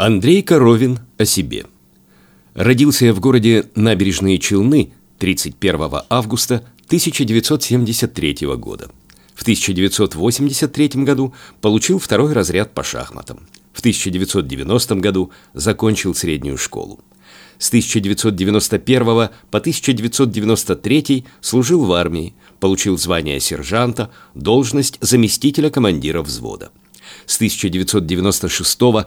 Андрей Коровин о себе. Родился я в городе Набережные Челны 31 августа 1973 года. В 1983 году получил второй разряд по шахматам. В 1990 году закончил среднюю школу. С 1991 по 1993 служил в армии, получил звание сержанта, должность заместителя командира взвода. С 1996 по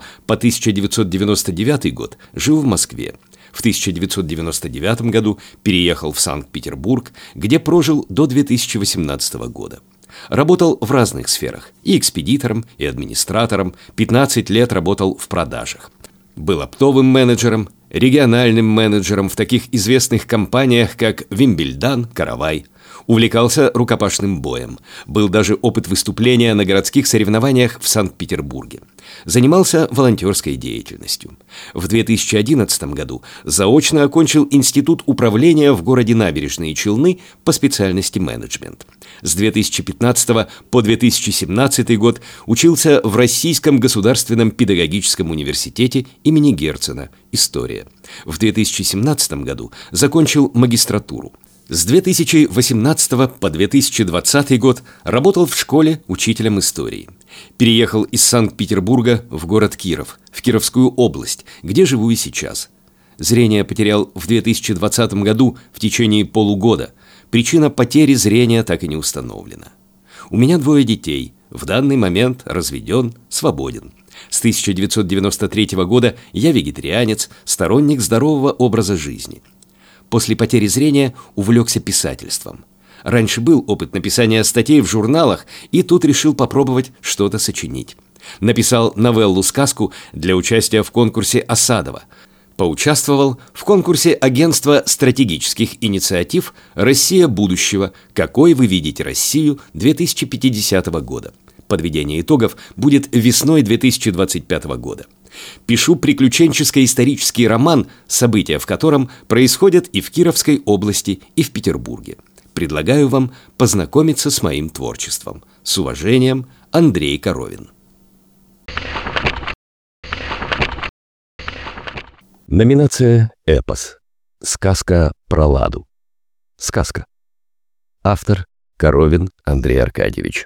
1999 год жил в Москве. В 1999 году переехал в Санкт-Петербург, где прожил до 2018 года. Работал в разных сферах – и экспедитором, и администратором, 15 лет работал в продажах. Был оптовым менеджером, региональным менеджером в таких известных компаниях, как Вимбельдан, Каравай. Увлекался рукопашным боем. Был даже опыт выступления на городских соревнованиях в Санкт-Петербурге. Занимался волонтерской деятельностью. В 2011 году заочно окончил Институт управления в городе Набережные Челны по специальности менеджмент. С 2015 по 2017 год учился в Российском государственном педагогическом университете имени Герцена, история. В 2017 году закончил магистратуру. С 2018 по 2020 год работал в школе учителем истории. Переехал из Санкт-Петербурга в город Киров, в Кировскую область, где живу и сейчас. Зрение потерял в 2020 году в течение полугода. Причина потери зрения так и не установлена. У меня 2 детей, в данный момент разведен, свободен. С 1993 года я вегетарианец, сторонник здорового образа жизни. После потери зрения увлекся писательством. Раньше был опыт написания статей в журналах, и тут решил попробовать что-то сочинить. Написал новеллу-сказку для участия в конкурсе Осадова. Поучаствовал в конкурсе Агентства стратегических инициатив «Россия будущего. Какой вы видите Россию 2050 года». Подведение итогов будет весной 2025 года. Пишу приключенческо-исторический роман, события в котором происходят и в Кировской области, и в Петербурге. Предлагаю вам познакомиться с моим творчеством. С уважением, Андрей Коровин. Номинация «Эпос». Сказка про Ладу. Сказка. Автор Коровин Андрей Аркадьевич.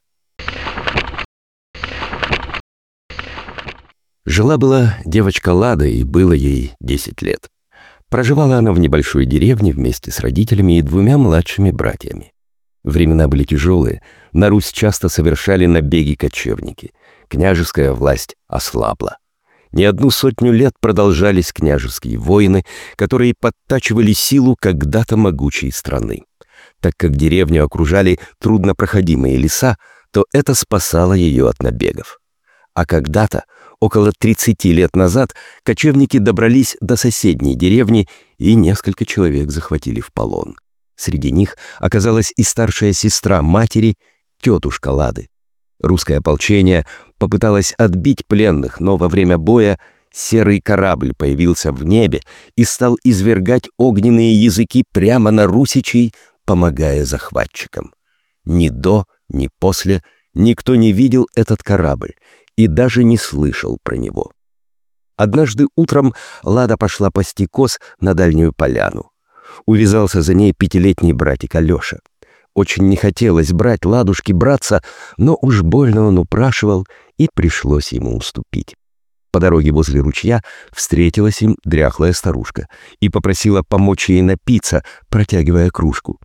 Жила-была девочка Лада, и было ей 10 лет. Проживала она в небольшой деревне вместе с родителями и 2 младшими братьями. Времена были тяжелые, на Русь часто совершали набеги кочевники. Княжеская власть ослабла. Не 100 лет продолжались княжеские войны, которые подтачивали силу когда-то могучей страны. Так как деревню окружали труднопроходимые леса, то это спасало ее от набегов. А когда-то, около 30 лет назад, кочевники добрались до соседней деревни и несколько человек захватили в полон. Среди них оказалась и старшая сестра матери, тетушка Лады. Русское ополчение попыталось отбить пленных, но во время боя серый корабль появился в небе и стал извергать огненные языки прямо на русичей, помогая захватчикам. Ни до, ни после никто не видел этот корабль и даже не слышал про него. Однажды утром Лада пошла пасти коз на дальнюю поляну. Увязался за ней 5-летний братик Алеша. Очень не хотелось брать Ладушке братца, но уж больно он упрашивал, и пришлось ему уступить. По дороге возле ручья встретилась им дряхлая старушка и попросила помочь ей напиться, протягивая кружку.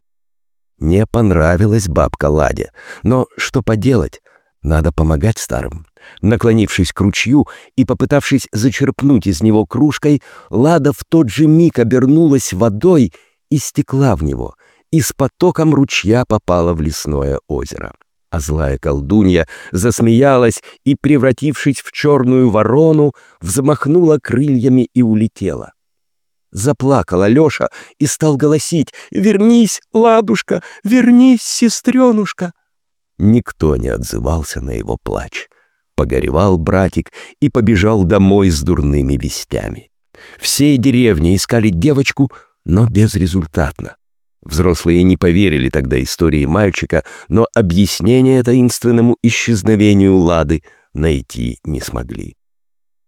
Не понравилась бабка Ладе, но что поделать, надо помогать старым. Наклонившись к ручью и попытавшись зачерпнуть из него кружкой, Лада в тот же миг обернулась водой и стекла в него, и с потоком ручья попала в лесное озеро. А злая колдунья засмеялась и, превратившись в черную ворону, взмахнула крыльями и улетела. Заплакал Алеша и стал голосить: «Вернись, Ладушка, вернись, сестренушка!» Никто не отзывался на его плач. Погоревал братик и побежал домой с дурными вестями. Всей деревни искали девочку, но безрезультатно. Взрослые не поверили тогда истории мальчика, но объяснение таинственному исчезновению Лады найти не смогли.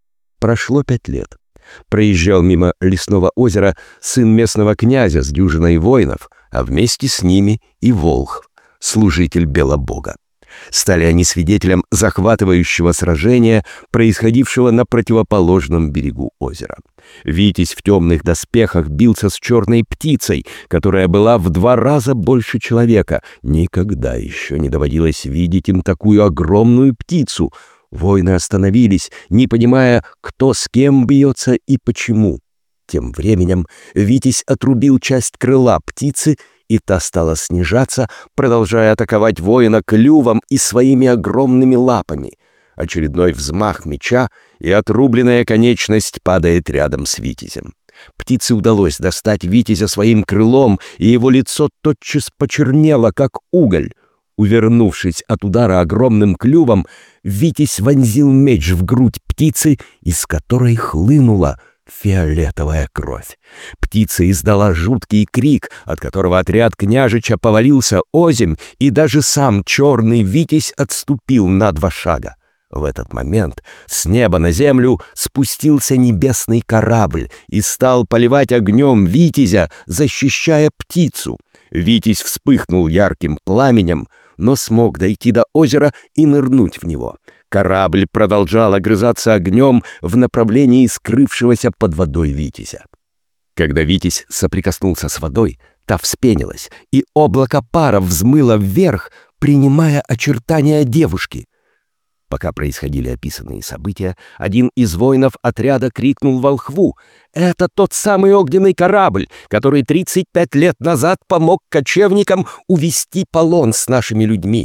Прошло 5 лет. Проезжал мимо лесного озера сын местного князя с дюжиной воинов, а вместе с ними и Волхв, служитель Белобога. Стали они свидетелем захватывающего сражения, происходившего на противоположном берегу озера. Витязь в темных доспехах бился с черной птицей, которая была в 2 раза больше человека. Никогда еще не доводилось видеть им такую огромную птицу. Воины остановились, не понимая, кто с кем бьется и почему. Тем временем Витязь отрубил часть крыла птицы, и та стала снижаться, продолжая атаковать воина клювом и своими огромными лапами. Очередной взмах меча, и отрубленная конечность падает рядом с Витязем. Птице удалось достать Витязя своим крылом, и его лицо тотчас почернело, как уголь. Увернувшись от удара огромным клювом, Витязь вонзил меч в грудь птицы, из которой хлынула фиолетовая кровь. Птица издала жуткий крик, от которого отряд княжича повалился озимь, и даже сам черный Витязь отступил на 2 шага. В этот момент с неба на землю спустился небесный корабль и стал поливать огнем Витязя, защищая птицу. Витязь вспыхнул ярким пламенем, но смог дойти до озера и нырнуть в него. Корабль продолжал огрызаться огнем в направлении скрывшегося под водой Витязя. Когда Витязь соприкоснулся с водой, та вспенилась, и облако пара взмыло вверх, принимая очертания девушки. Пока происходили описанные события, один из воинов отряда крикнул волхву: «Это тот самый огненный корабль, который 35 лет назад помог кочевникам увести полон с нашими людьми».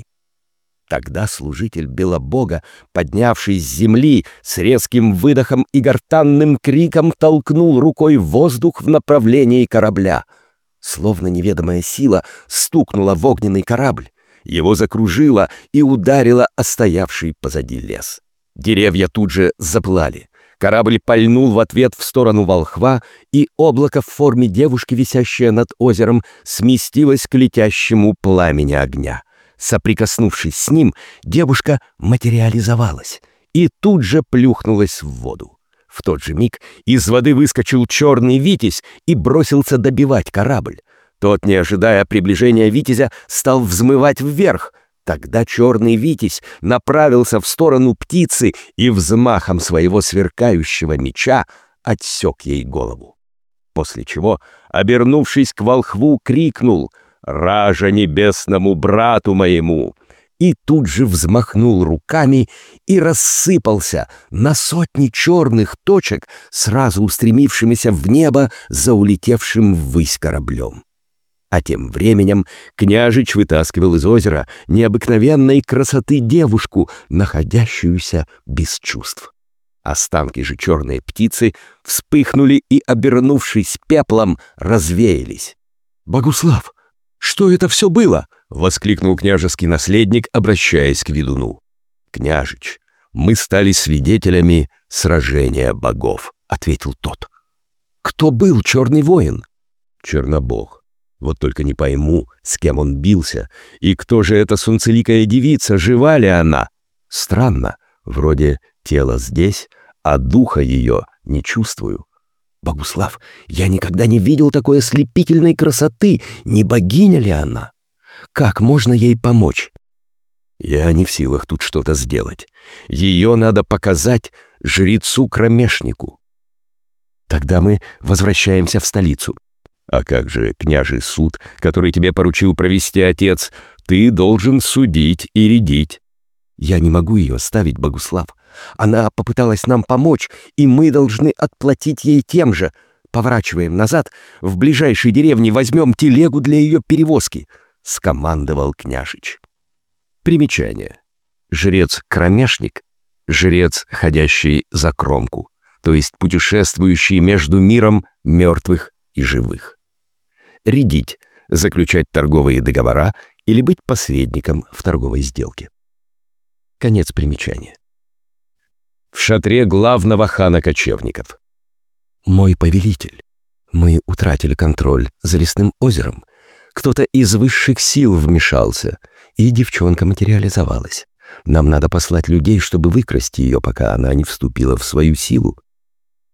Тогда служитель Белобога, поднявшись с земли, с резким выдохом и гортанным криком толкнул рукой в воздух в направлении корабля. Словно неведомая сила стукнула в огненный корабль. Его закружило и ударило о стоявший позади лес. Деревья тут же запылали. Корабль пальнул в ответ в сторону волхва, и облако в форме девушки, висящее над озером, сместилось к летящему пламени огня. Соприкоснувшись с ним, девушка материализовалась и тут же плюхнулась в воду. В тот же миг из воды выскочил черный Витязь и бросился добивать корабль. Тот, не ожидая приближения Витязя, стал взмывать вверх. Тогда черный Витязь направился в сторону птицы и взмахом своего сверкающего меча отсек ей голову. После чего, обернувшись к волхву, крикнул: «Ража небесному брату моему!» и тут же взмахнул руками и рассыпался на сотни черных точек, сразу устремившимися в небо за улетевшим ввысь кораблем. А тем временем княжич вытаскивал из озера необыкновенной красоты девушку, находящуюся без чувств. Останки же черной птицы вспыхнули и, обернувшись пеплом, развеялись. «Богуслав, что это все было?» — воскликнул княжеский наследник, обращаясь к ведуну. «Княжич, мы стали свидетелями сражения богов», — ответил тот. «Кто был черный воин?» «Чернобог. Вот только не пойму, с кем он бился, и кто же эта солнцеликая девица, жива ли она? Странно, вроде тело здесь, а духа ее не чувствую». «Богуслав, я никогда не видел такой ослепительной красоты, не богиня ли она? Как можно ей помочь?» «Я не в силах тут что-то сделать. Ее надо показать жрецу-кромешнику». «Тогда мы возвращаемся в столицу». «А как же княжий суд, который тебе поручил провести отец? Ты должен судить и рядить». «Я не могу ее оставить, Богуслав. Она попыталась нам помочь, и мы должны отплатить ей тем же. Поворачиваем назад, в ближайшей деревне возьмем телегу для ее перевозки», — скомандовал княжич. Примечание. Жрец-кромешник — жрец, ходящий за кромку, то есть путешествующий между миром мертвых и живых. Рядить — заключать торговые договора или быть посредником в торговой сделке. Конец примечания. В шатре главного хана кочевников. «Мой повелитель, мы утратили контроль за лесным озером. Кто-то из высших сил вмешался, и девчонка материализовалась. Нам надо послать людей, чтобы выкрасть ее, пока она не вступила в свою силу.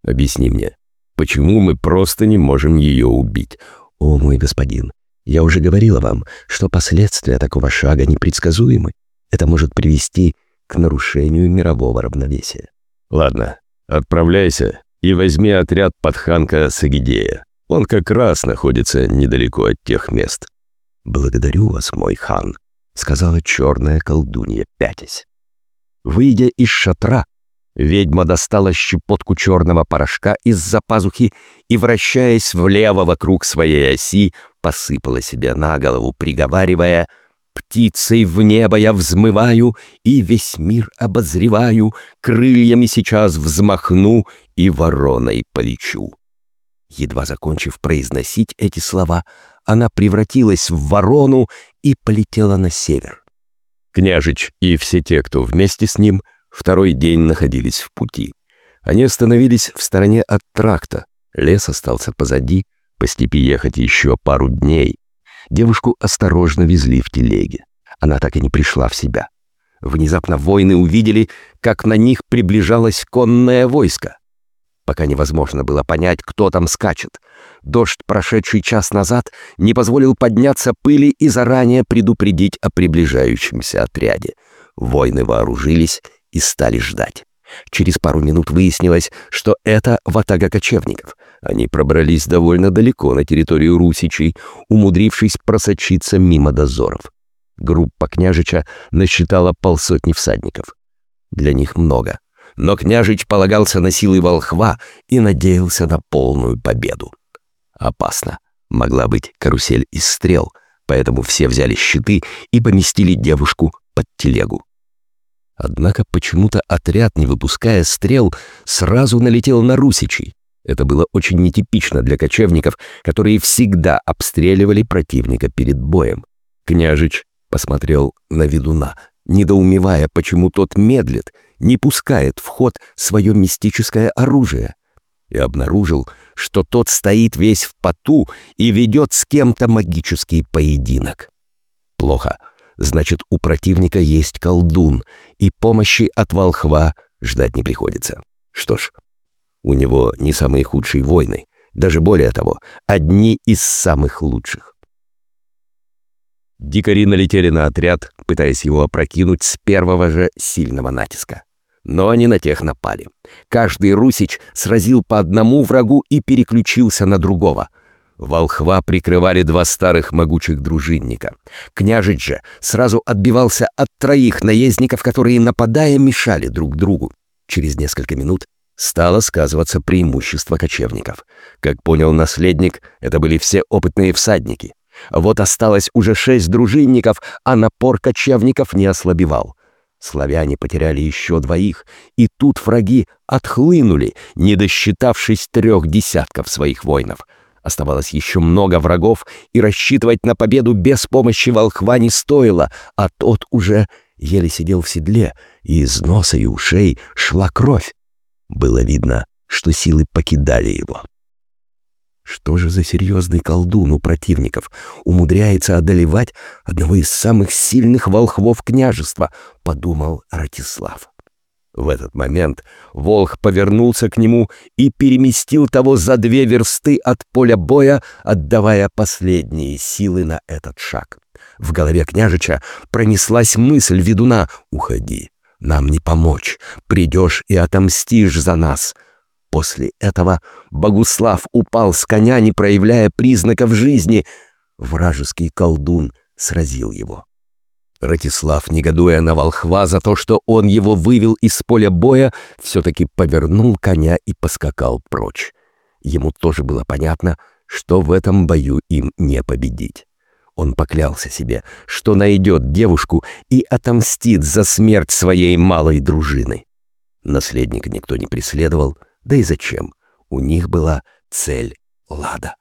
Объясни мне, почему мы просто не можем ее убить? О, мой господин, я уже говорила вам, что последствия такого шага непредсказуемы. Это может привести к нарушению мирового равновесия. Ладно, отправляйся и возьми отряд подханка Сагидея. Он как раз находится недалеко от тех мест. «Благодарю вас, мой хан», — сказала черная колдунья, пятясь. Выйдя из шатра, ведьма достала щепотку черного порошка из-за пазухи и, вращаясь влево вокруг своей оси, посыпала себе на голову, приговаривая: «Птицей в небо я взмываю и весь мир обозреваю, крыльями сейчас взмахну и вороной полечу». Едва закончив произносить эти слова, она превратилась в ворону и полетела на север. Княжич и все те, кто вместе с ним, второй день находились в пути. Они остановились в стороне от тракта. Лес остался позади, по степи ехать еще пару дней. Девушку осторожно везли в телеге. Она так и не пришла в себя. Внезапно воины увидели, как на них приближалось конное войско. Пока невозможно было понять, кто там скачет. Дождь, прошедший час назад, не позволил подняться пыли и заранее предупредить о приближающемся отряде. Воины вооружились и стали ждать. Через пару минут выяснилось, что это ватага кочевников. Они пробрались довольно далеко на территорию русичей, умудрившись просочиться мимо дозоров. Группа княжича насчитала 50 всадников. Для них много. Но княжич полагался на силы волхва и надеялся на полную победу. Опасно. Могла быть карусель из стрел, поэтому все взяли щиты и поместили девушку под телегу. Однако почему-то отряд, не выпуская стрел, сразу налетел на русичей. Это было очень нетипично для кочевников, которые всегда обстреливали противника перед боем. Княжич посмотрел на ведуна, недоумевая, почему тот медлит, не пускает в ход свое мистическое оружие, и обнаружил, что тот стоит весь в поту и ведет с кем-то магический поединок. Плохо. Значит, у противника есть колдун, и помощи от волхва ждать не приходится. Что ж, у него не самые худшие воины, даже более того, одни из самых лучших. Дикари налетели на отряд, пытаясь его опрокинуть с первого же сильного натиска. Но они на тех напали. Каждый русич сразил по одному врагу и переключился на другого. Волхва прикрывали 2 старых могучих дружинника. Княжич же сразу отбивался от 3 наездников, которые, нападая, мешали друг другу. Через несколько минут стало сказываться преимущество кочевников. Как понял наследник, это были все опытные всадники. Вот осталось уже 6 дружинников, а напор кочевников не ослабевал. Славяне потеряли еще 2, и тут враги отхлынули, не досчитавшись 3 десятков своих воинов. Оставалось еще много врагов, и рассчитывать на победу без помощи волхва не стоило, а тот уже еле сидел в седле, и из носа и ушей шла кровь. Было видно, что силы покидали его. Что же за серьезный колдун у противников умудряется одолевать одного из самых сильных волхвов княжества, подумал Ратислав. В этот момент волх повернулся к нему и переместил того за 2 версты от поля боя, отдавая последние силы на этот шаг. В голове княжича пронеслась мысль ведуна: «Уходи, нам не помочь, придешь и отомстишь за нас». После этого Богуслав упал с коня, не проявляя признаков жизни. Вражеский колдун сразил его. Ратислав, негодуя на волхва за то, что он его вывел из поля боя, все-таки повернул коня и поскакал прочь. Ему тоже было понятно, что в этом бою им не победить. Он поклялся себе, что найдет девушку и отомстит за смерть своей малой дружины. Наследника никто не преследовал, да и зачем? У них была цель Лада.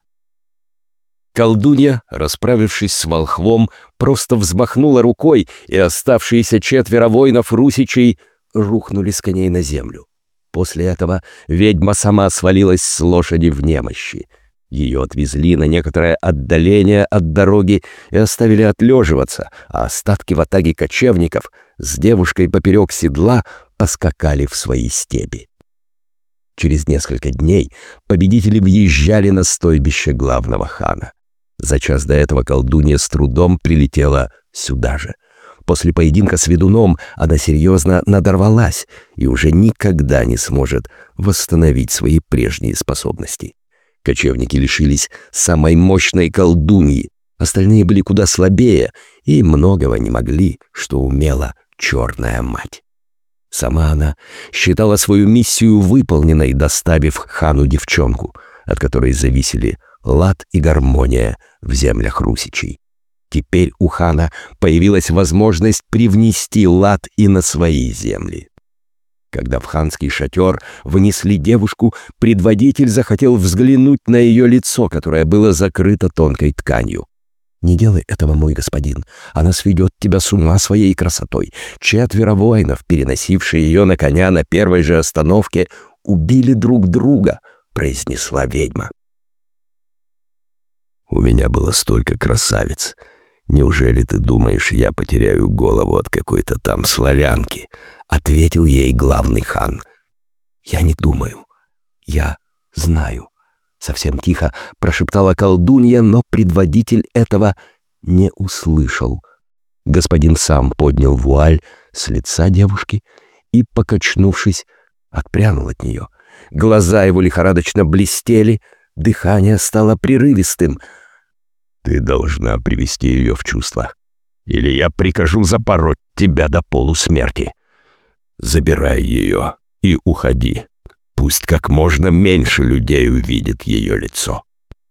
Колдунья, расправившись с волхвом, просто взмахнула рукой, и оставшиеся 4 воинов-русичей рухнули с коней на землю. После этого ведьма сама свалилась с лошади в немощи. Ее отвезли на некоторое отдаление от дороги и оставили отлеживаться, а остатки ватаги кочевников с девушкой поперек седла поскакали в свои степи. Через несколько дней победители въезжали на стойбище главного хана. За час до этого колдунья с трудом прилетела сюда же. После поединка с ведуном она серьезно надорвалась и уже никогда не сможет восстановить свои прежние способности. Кочевники лишились самой мощной колдуньи, остальные были куда слабее и многого не могли, что умела черная мать. Сама она считала свою миссию выполненной, доставив хану девчонку, от которой зависели лад и гармония в землях русичей. Теперь у хана появилась возможность привнести лад и на свои земли. Когда в ханский шатер внесли девушку, предводитель захотел взглянуть на ее лицо, которое было закрыто тонкой тканью. «Не делай этого, мой господин, она сведет тебя с ума своей красотой. 4 воинов, переносившие ее на коня на первой же остановке, убили друг друга», — произнесла ведьма. «У меня было столько красавиц. Неужели ты думаешь, я потеряю голову от какой-то там славянки?» — ответил ей главный хан. «Я не думаю. Я знаю». Совсем тихо прошептала колдунья, но предводитель этого не услышал. Господин сам поднял вуаль с лица девушки и, покачнувшись, отпрянул от нее. Глаза его лихорадочно блестели, дыхание стало прерывистым. «Ты должна привести ее в чувство, или я прикажу запороть тебя до полусмерти. Забирай ее и уходи. Пусть как можно меньше людей увидит ее лицо».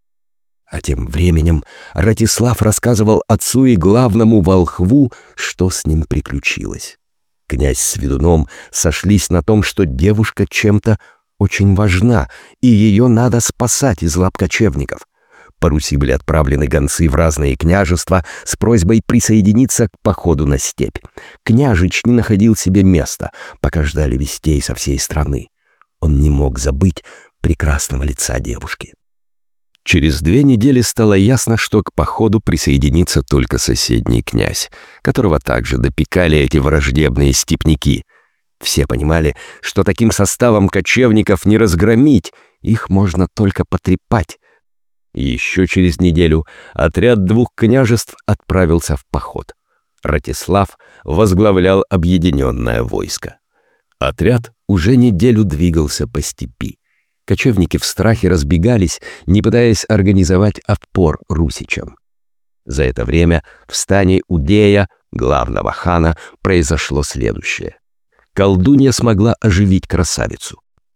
А тем временем Ратислав рассказывал отцу и главному волхву, что с ним приключилось. Князь с ведуном сошлись на том, что девушка чем-то очень важна, и ее надо спасать из лап кочевников. По Руси были отправлены гонцы в разные княжества с просьбой присоединиться к походу на степь. Княжич не находил себе места, пока ждали вестей со всей страны. Он не мог забыть прекрасного лица девушки. Через 2 недели стало ясно, что к походу присоединится только соседний князь, которого также допекали эти враждебные степняки. Все понимали, что таким составом кочевников не разгромить, их можно только потрепать. И еще через неделю отряд 2 княжеств отправился в поход. Ратислав возглавлял объединенное войско. Отряд уже неделю двигался по степи. Кочевники в страхе разбегались, не пытаясь организовать отпор русичам. За это время в стане Удея, главного хана, произошло следующее. Колдунья смогла оживить красавицу.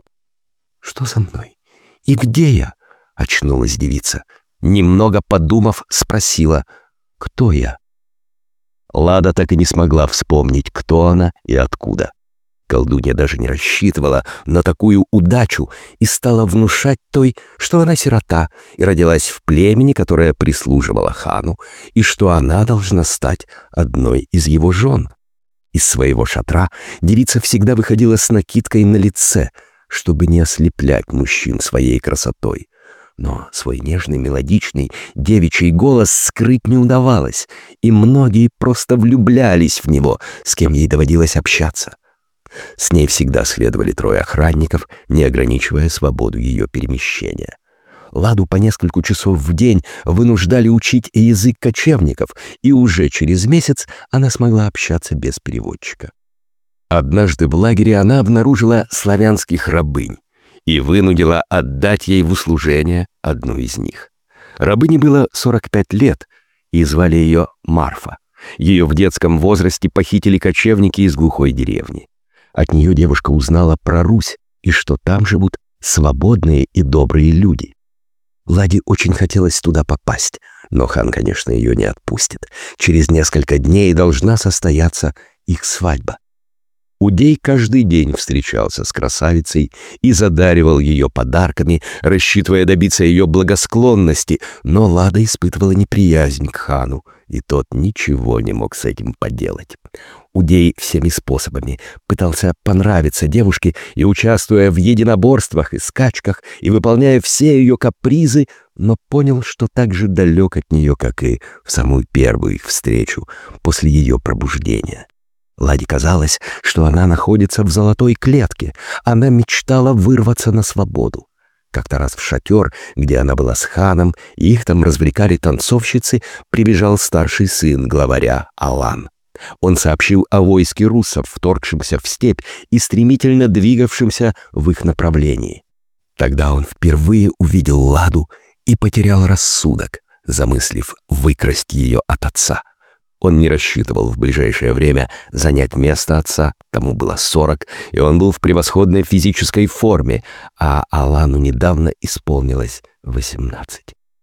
«Что со мной? И где я?» — очнулась девица. Немного подумав, спросила: «Кто я?» Лада так и не смогла вспомнить, кто она и откуда. Колдунья даже не рассчитывала на такую удачу и стала внушать той, что она сирота и родилась в племени, которое прислуживало хану, и что она должна стать одной из его жен. Из своего шатра девица всегда выходила с накидкой на лице, чтобы не ослеплять мужчин своей красотой. Но свой нежный, мелодичный, девичий голос скрыть не удавалось, и многие просто влюблялись в него, с кем ей доводилось общаться. С ней всегда следовали 3 охранников, не ограничивая свободу ее перемещения. Ладу по несколько часов в день вынуждали учить язык кочевников, и уже через месяц она смогла общаться без переводчика. Однажды в лагере она обнаружила славянских рабынь и вынудила отдать ей в услужение одну из них. Рабыне было 45 лет, и звали ее Марфа. Ее в детском возрасте похитили кочевники из глухой деревни. От нее девушка узнала про Русь и что там живут свободные и добрые люди. Ладе очень хотелось туда попасть, но хан, конечно, ее не отпустит. Через несколько дней должна состояться их свадьба. Удей каждый день встречался с красавицей и задаривал ее подарками, рассчитывая добиться ее благосклонности, но Лада испытывала неприязнь к хану, и тот ничего не мог с этим поделать. Удей всеми способами пытался понравиться девушке и, участвуя в единоборствах и скачках, и выполняя все ее капризы, но понял, что так же далек от нее, как и в самую первую их встречу после ее пробуждения. Ладе казалось, что она находится в золотой клетке. Она мечтала вырваться на свободу. Как-то раз в шатер, где она была с ханом, и их там развлекали танцовщицы, прибежал старший сын главаря Алан. Он сообщил о войске руссов, вторгшемся в степь и стремительно двигавшемся в их направлении. Тогда он впервые увидел Ладу и потерял рассудок, замыслив выкрасть ее от отца. Он не рассчитывал в ближайшее время занять место отца, тому было 40, и он был в превосходной физической форме, а Алану недавно исполнилось 18.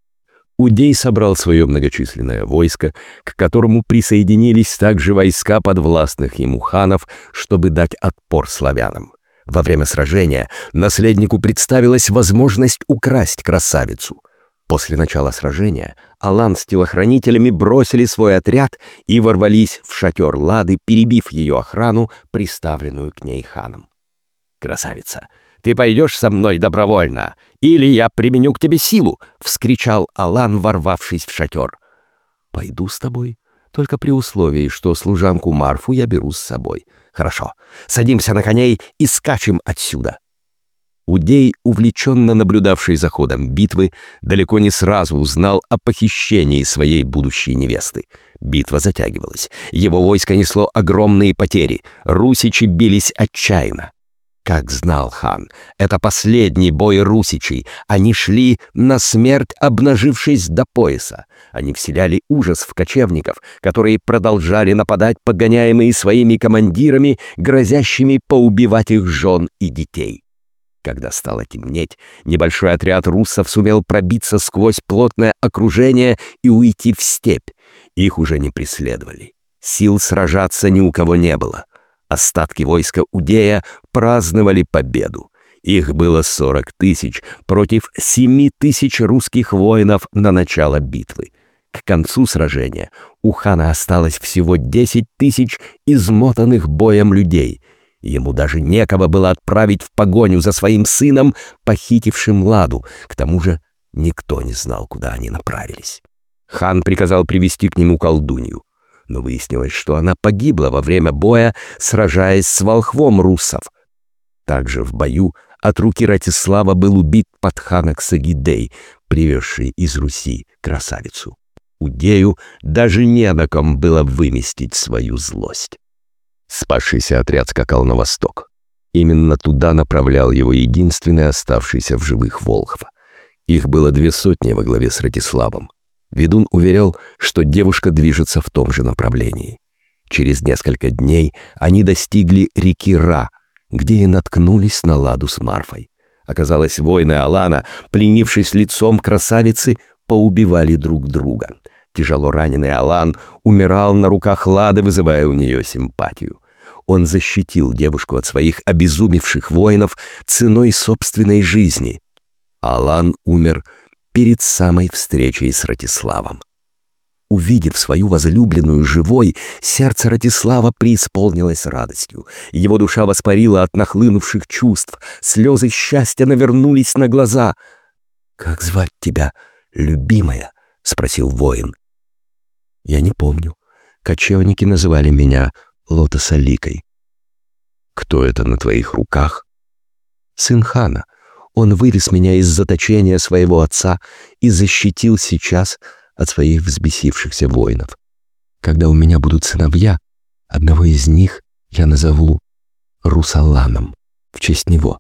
Удей собрал свое многочисленное войско, к которому присоединились также войска подвластных ему ханов, чтобы дать отпор славянам. Во время сражения наследнику представилась возможность украсть красавицу. После начала сражения Алан с телохранителями бросили свой отряд и ворвались в шатер Лады, перебив ее охрану, приставленную к ней ханом. «Красавица, ты пойдешь со мной добровольно, или я применю к тебе силу!» — вскричал Алан, ворвавшись в шатер. «Пойду с тобой, только при условии, что служанку Марфу я беру с собой. Хорошо, садимся на коней и скачем отсюда». Удей, увлеченно наблюдавший за ходом битвы, далеко не сразу узнал о похищении своей будущей невесты. Битва затягивалась. Его войско несло огромные потери. Русичи бились отчаянно. Как знал хан, это последний бой русичей. Они шли на смерть, обнажившись до пояса. Они вселяли ужас в кочевников, которые продолжали нападать, подгоняемые своими командирами, грозящими поубивать их жен и детей. Когда стало темнеть, небольшой отряд руссов сумел пробиться сквозь плотное окружение и уйти в степь. Их уже не преследовали. Сил сражаться ни у кого не было. Остатки войска Удея праздновали победу. Их было 40 тысяч против 7 тысяч русских воинов на начало битвы. К концу сражения у хана осталось всего 10 тысяч измотанных боем людей. Ему даже некого было отправить в погоню за своим сыном, похитившим Ладу. К тому же никто не знал, куда они направились. Хан приказал привести к нему колдунью, но выяснилось, что она погибла во время боя, сражаясь с волхвом руссов. Также в бою от руки Ратислава был убит Падханок Сагидей, привезший из Руси красавицу. Удею даже не на ком было выместить свою злость. Спасшийся отряд скакал на восток. Именно туда направлял его единственный оставшийся в живых волхв. Их было 200 во главе с Ратиславом. Ведун уверял, что девушка движется в том же направлении. Через несколько дней они достигли реки Ра, где и наткнулись на Ладу с Марфой. Оказалось, воины Алана, пленившись лицом красавицы, поубивали друг друга. Тяжело раненый Алан умирал на руках Лады, вызывая у нее симпатию. Он защитил девушку от своих обезумевших воинов ценой собственной жизни. Алан умер перед самой встречей с Ратиславом. Увидев свою возлюбленную живой, сердце Ратислава преисполнилось радостью. Его душа воспарила от нахлынувших чувств, слезы счастья навернулись на глаза. «Как звать тебя, любимая?» — спросил воин. «Я не помню. Кочевники называли меня Лотосоликой». «Кто это на твоих руках?» «Сын хана. Он вывез меня из заточения своего отца и защитил сейчас от своих взбесившихся воинов. Когда у меня будут сыновья, одного из них я назову Русаланом, в честь него».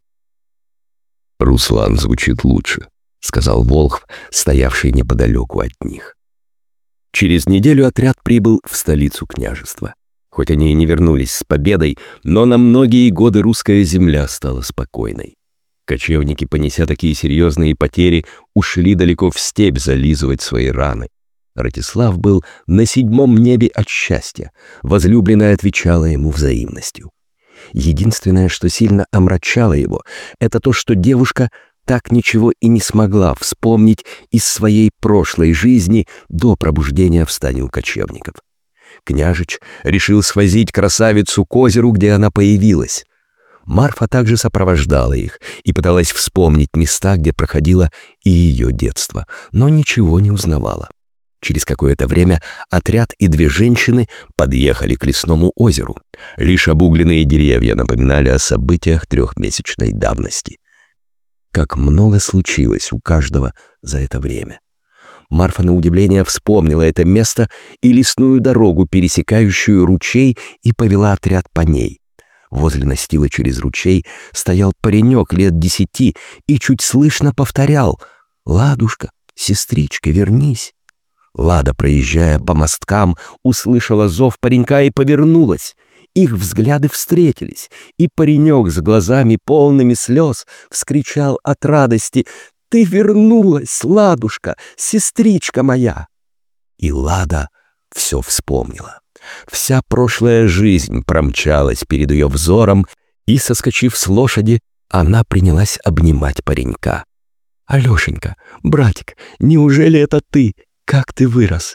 «Руслан звучит лучше», — сказал волхв, стоявший неподалеку от них. Через неделю отряд прибыл в столицу княжества. Хоть они и не вернулись с победой, но на многие годы русская земля стала спокойной. Кочевники, понеся такие серьезные потери, ушли далеко в степь зализывать свои раны. Ратислав был на 7-м небе от счастья, возлюбленная отвечала ему взаимностью. Единственное, что сильно омрачало его, это то, что девушка так ничего и не смогла вспомнить из своей прошлой жизни до пробуждения в стане у кочевников. Княжич решил свозить красавицу к озеру, где она появилась. Марфа также сопровождала их и пыталась вспомнить места, где проходило и ее детство, но ничего не узнавала. Через какое-то время отряд и две женщины подъехали к лесному озеру. Лишь обугленные деревья напоминали о событиях трехмесячной давности. Как много случилось у каждого за это время. Марфа на удивление вспомнила это место и лесную дорогу, пересекающую ручей, и повела отряд по ней. Возле настила через ручей стоял паренек лет 10 и чуть слышно повторял: «Ладушка, сестричка, вернись». Лада, проезжая по мосткам, услышала зов паренька и повернулась. Их взгляды встретились, и паренек с глазами полными слез вскричал от радости: «Ты вернулась, Ладушка, сестричка моя!» И Лада все вспомнила. Вся прошлая жизнь промчалась перед ее взором, и, соскочив с лошади, она принялась обнимать паренька. «Алешенька, братик, неужели это ты? Как ты вырос?»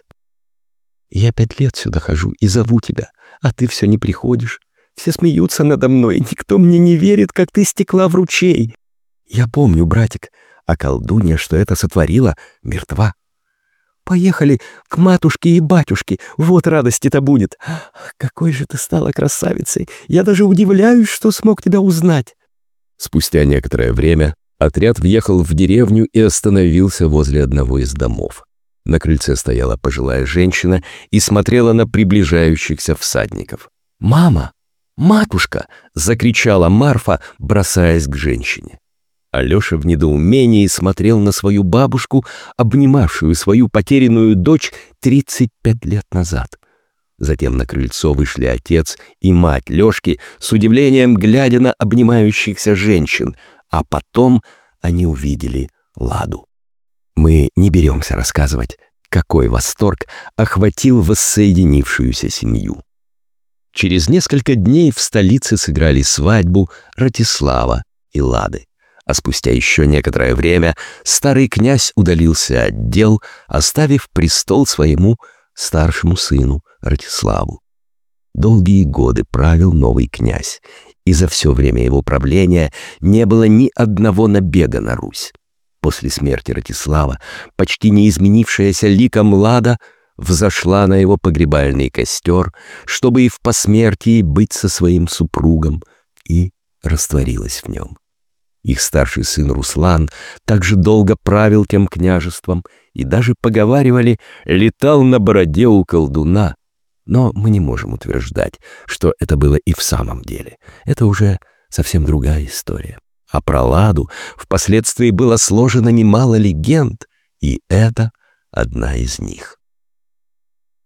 «Я 5 лет сюда хожу и зову тебя, а ты все не приходишь. Все смеются надо мной, никто мне не верит, как ты стекла в ручей. Я помню, братик, а колдунья, что это сотворила, мертва. Поехали к матушке и батюшке, вот радости-то будет. Какой же ты стала красавицей, я даже удивляюсь, что смог тебя узнать». Спустя некоторое время отряд въехал в деревню и остановился возле одного из домов. На крыльце стояла пожилая женщина и смотрела на приближающихся всадников. «Мама! Матушка!» — закричала Марфа, бросаясь к женщине. Алеша в недоумении смотрел на свою бабушку, обнимавшую свою потерянную дочь 35 лет назад. Затем на крыльцо вышли отец и мать Лешки, с удивлением глядя на обнимающихся женщин, а потом они увидели Ладу. Мы не беремся рассказывать, какой восторг охватил воссоединившуюся семью. Через несколько дней в столице сыграли свадьбу Ратислава и Лады. А спустя еще некоторое время старый князь удалился от дел, оставив престол своему старшему сыну Ратиславу. Долгие годы правил новый князь, и за все время его правления не было ни одного набега на Русь. После смерти Ратислава почти не изменившаяся ликом Лада взошла на его погребальный костер, чтобы и в посмертии быть со своим супругом, и растворилась в нем. Их старший сын Руслан также долго правил тем княжеством и даже, поговаривали, летал на бороде у колдуна. Но мы не можем утверждать, что это было и в самом деле. Это уже совсем другая история. А про Ладу впоследствии было сложено немало легенд, и это одна из них.